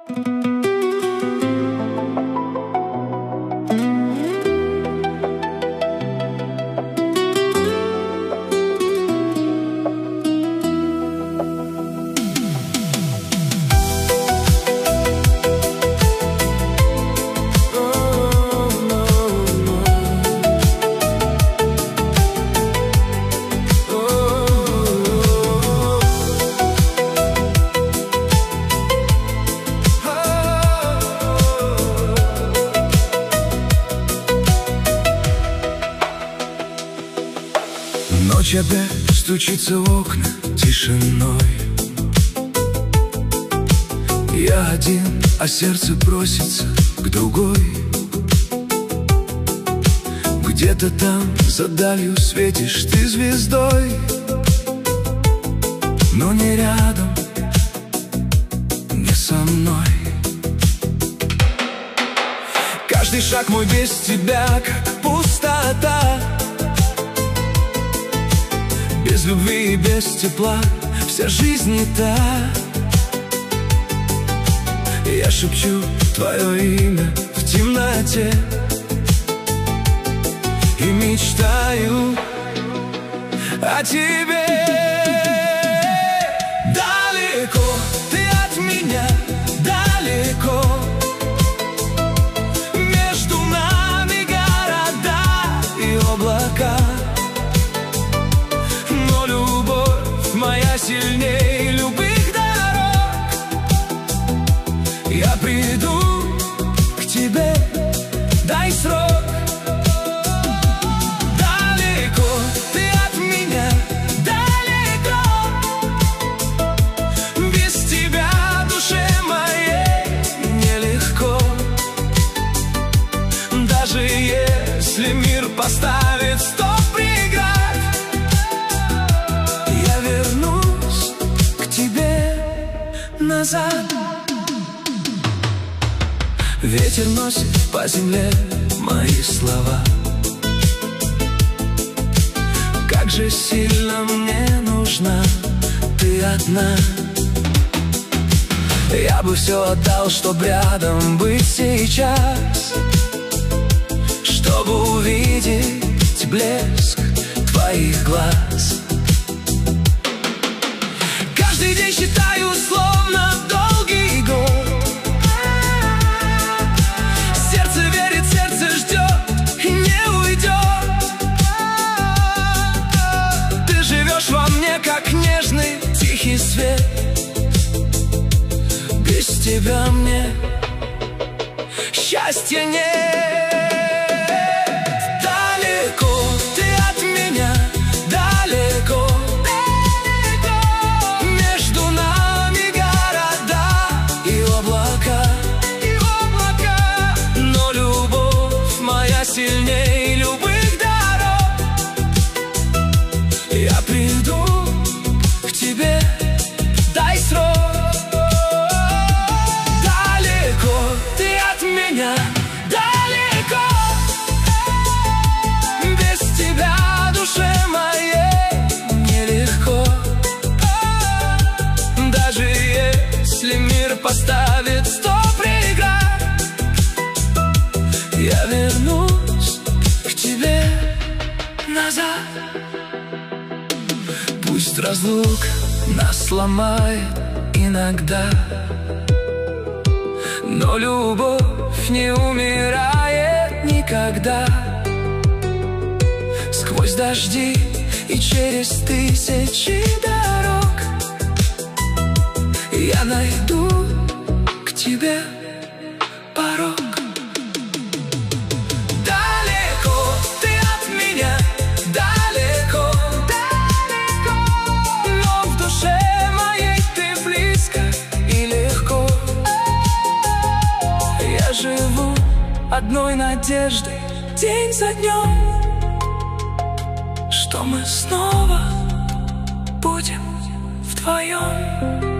Ночь опять стучится в окна тишиной. Я один, а сердце просится к другой. Где-то там за далью светишь ты звездой, но не рядом, не со мной. Каждый шаг мой без тебя как пустота. Без любви и без тепла вся жизнь не та. Я шепчу твое имя в темноте и мечтаю о тебе. Далеко ты от меня, далеко. Между нами города и облака. Моя сильнее любых дорог. Я приду к тебе, дай срок. Далеко ты от меня, далеко. Без тебя душе моей нелегко. Даже если мир поставит 100 преград, вернусь к тебе назад. Ветер носит по земле мои слова. Как же сильно мне нужна ты одна. Я бы все отдал, чтоб рядом быть сейчас, чтобы увидеть блеск твоих глаз. Каждый день считаю словно долгий год. Сердце верит, сердце ждет и не уйдет. Ты живешь во мне, как нежный тихий свет. Без тебя мне счастья нет. Далеко ты от меня, далеко. Сильней любых дорог. Я приду к тебе, дай срок. Далеко ты от меня, далеко. Без тебя душе моей нелегко. Даже если мир поставит 100 преград, я вернусь к тебе назад. Пусть разлука нас сломает иногда, но любовь не умирает никогда. Сквозь дожди и через тысячи дорог я найду к тебе порог. Живу одной надеждой день за днем, что мы снова будем вдвоем.